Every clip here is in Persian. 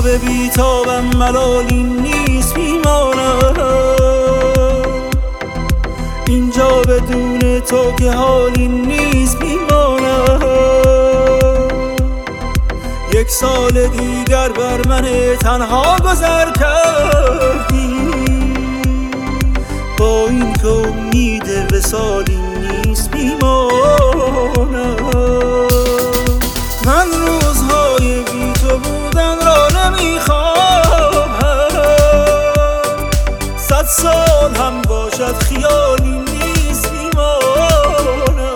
بیتاب بیتابم ملالی نیست میمانم اینجا بدون تو که حالی نیست میمانم. یک سال دیگر بر من تنها گذر کردی با این که امید وصالی نیست میمانم. من روزهای بی تو بودن را نمیخواهم، 100 سال هم باشد خیالی نیست میمانم.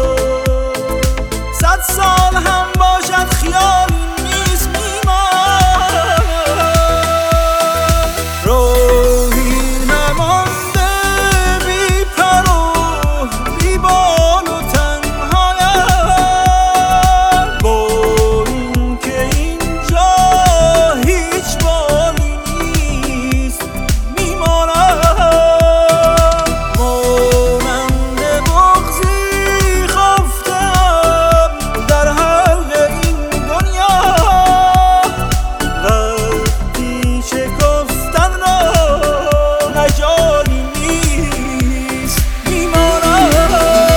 100 سال هم باشد خیالی نیست میمانم. راهی نمانده بی پر و بی بال و تنهایم، با این که اینجا هیچ بالی نیست میمانم. مانند بغضی خفتم در حلق این دنیا، وقتی شکفتن را مجالی نیست میمانم.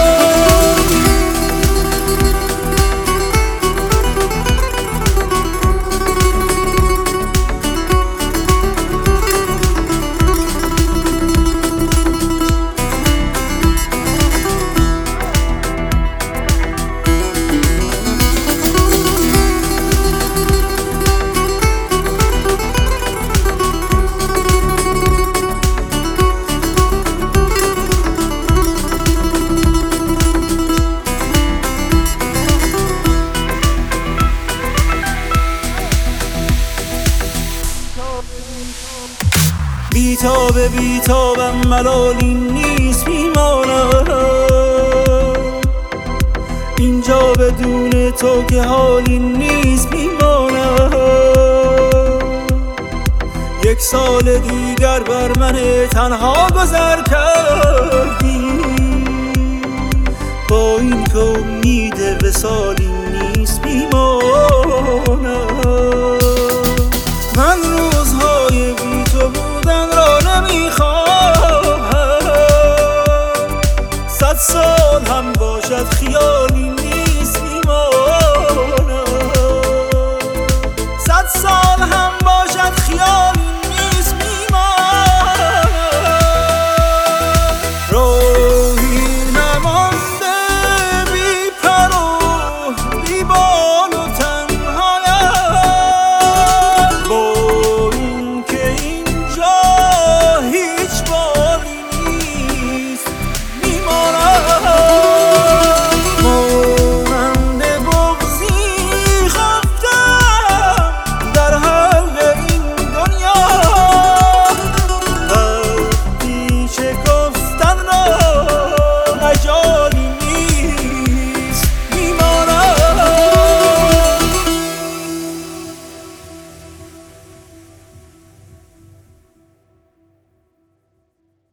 بیتاب بیتابم ملالی نیست میمانم اینجا بدون تو که حالی نیست میمانم. یک سال دیگر بر من تنها گذر کرد